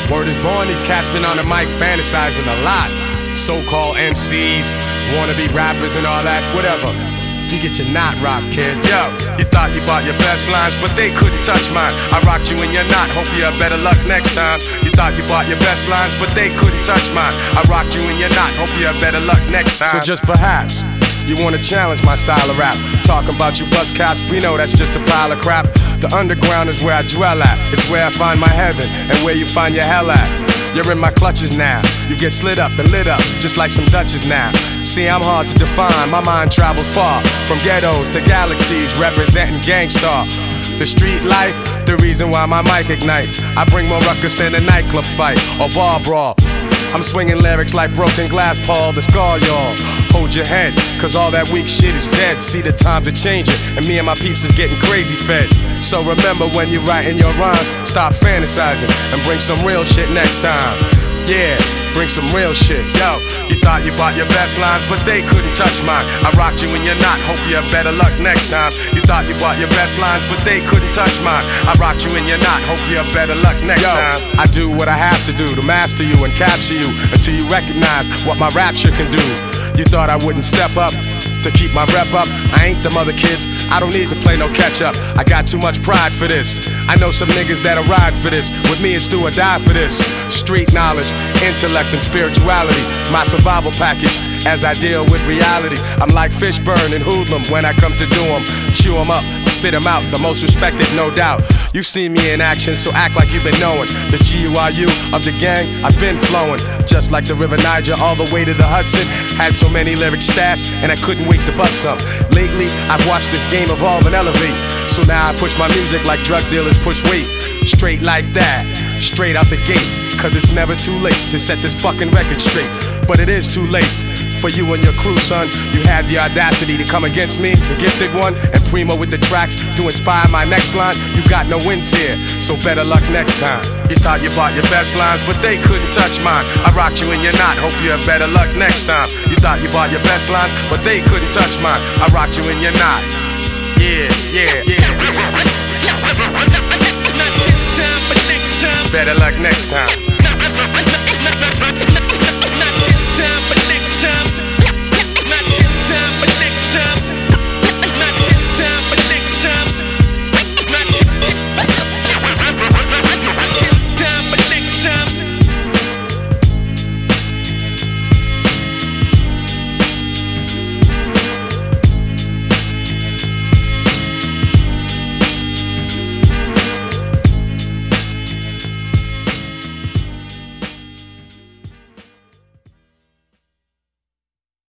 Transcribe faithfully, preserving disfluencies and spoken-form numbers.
Word is born, these cats been on the mic fantasizing a lot. So-called M Cs, wannabe rappers and all that, whatever. You get your knot rocked, kid. Yo, you thought you bought your best lines, but they couldn't touch mine. I rocked you in your knot, hope you have better luck next time. You thought you bought your best lines, but they couldn't touch mine. I rocked you in your knot, hope you have better luck next time. So just perhaps you wanna challenge my style of rap. Talking about you buzz cops, we know that's just a pile of crap. The underground is where I dwell at. It's where I find my heaven and where you find your hell at. You're in my clutches now. You get slid up and lit up, just like some Dutches now. See, I'm hard to define. My mind travels far, from ghettos to galaxies, representing Gangstar. The street life, the reason why my mic ignites. I bring more ruckus than a nightclub fight or bar brawl. I'm swinging lyrics like broken glass, Paul, the scar, y'all. Hold your head, cause all that weak shit is dead. See, the times are changing, and me and my peeps is getting crazy fed. So remember when you writing your rhymes, stop fantasizing and bring some real shit next time. Yeah, bring some real shit. Yo, you thought you bought your best lines, but they couldn't touch mine. I rocked you in your knot, hope you have better luck next time. You thought you bought your best lines, but they couldn't touch mine. I rocked you in your knot, hope you have better luck next Yo, time. I do what I have to do to master you and capture you until you recognize what my rapture can do. You thought I wouldn't step up to keep my rep up. I ain't them other kids, I don't need to play no catch up. I got too much pride for this. I know some niggas that'll ride for this. With me it's do or die for this. Street knowledge, intellect and spirituality, my survival package as I deal with reality. I'm like Fishburne and Hoodlum when I come to do them. Chew 'em up, spit 'em out, the most respected no doubt. You see me in action, so act like you've been knowing. The G U I U of the gang, I've been flowing. Just like the River Niger all the way to the Hudson. Had so many lyrics stashed, and I couldn't wait to bust some. Lately, I've watched this game evolve and elevate. So now I push my music like drug dealers push weight. Straight like that, straight out the gate. Cause it's never too late to set this fucking record straight. But it is too late for you and your crew, son. You had the audacity to come against me, the gifted one, and Primo with the tracks to inspire my next line. You got no wins here, so better luck next time. You thought you bought your best lines, but they couldn't touch mine. I rocked you in your knot, hope you have better luck next time. You thought you bought your best lines, but they couldn't touch mine. I rocked you in your knot. Yeah, yeah, yeah. Not this time, but next time. Better luck next time. Not this time, but next time. Not this time, but next time.